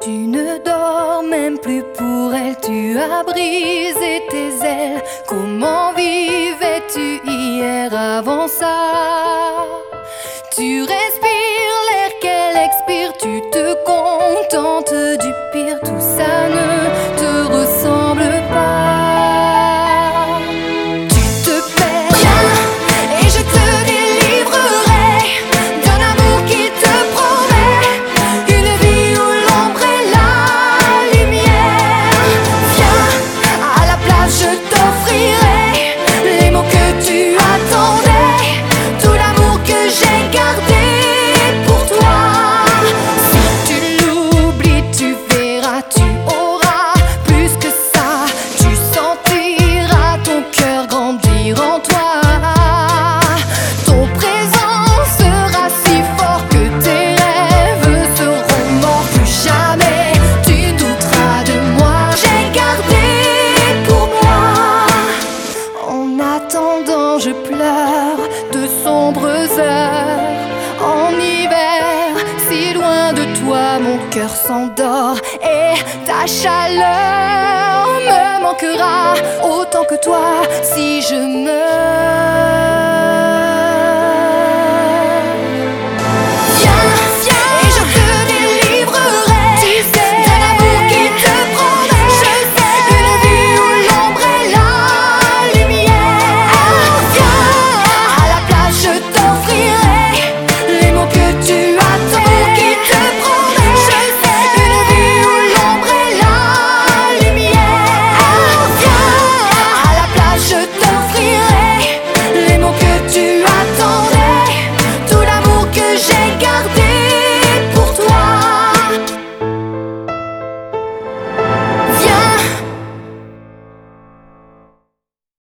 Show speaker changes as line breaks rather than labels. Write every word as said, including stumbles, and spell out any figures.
Tu ne dors même plus pour elle, tu as brisé tes ailes. Comment vivais-tu hier avant ça? Tu respires l'air qu'elle expire, tu te contentes du pire. Tout ça ne te ressemble pas. Tu te perds bien et je te délivrerai d'un amour qui te promet une vie où l'ombre est la lumière. Viens, à la place je t'offrirai les mots que tu attendais, tout l'amour que j'ai gardé pour toi. Si tu l'oublies, tu verras, tu auras plus que ça. Tu sentiras ton cœur grandir en toi. Ton présent sera si fort que tes rêves seront morts. Plus jamais tu douteras de moi. J'ai gardé pour moi. En attendant, je pleure de sombres heures. En hiver, si loin de toi, mon cœur s'endort et ta chaleur me manquera autant que toi si je meurs.